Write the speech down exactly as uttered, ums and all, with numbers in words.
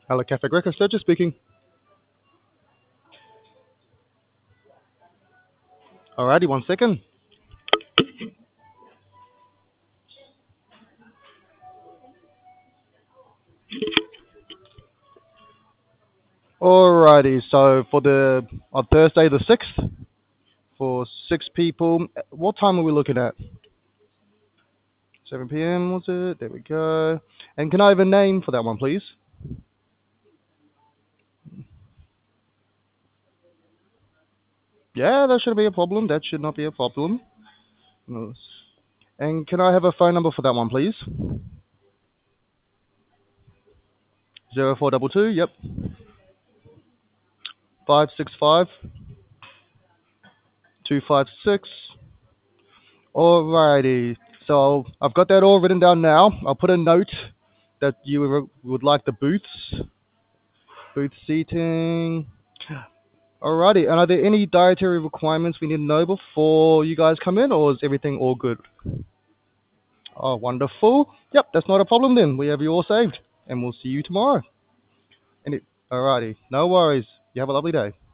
Hello, Cafe Greco, Sergio speaking. Alrighty, one second. Alrighty, so for the on Thursday the sixth, for six people, what time are we looking at? seven p m was it? There we go. And can I have a name for that one, please? Yeah, that shouldn't be a problem. That should not be a problem. No. And can I have a phone number for that one, please? Zero four double two. Yep. Five six five two five six. Alrighty. So I've got that all written down now. I'll put a note that you would like the booths, booth seating. Alrighty. And are there any dietary requirements we need to know before you guys come in, or is everything all good? Oh, wonderful. Yep, that's not a problem then. We have you all saved, and we'll see you tomorrow. And it, alrighty. No worries. You have a lovely day.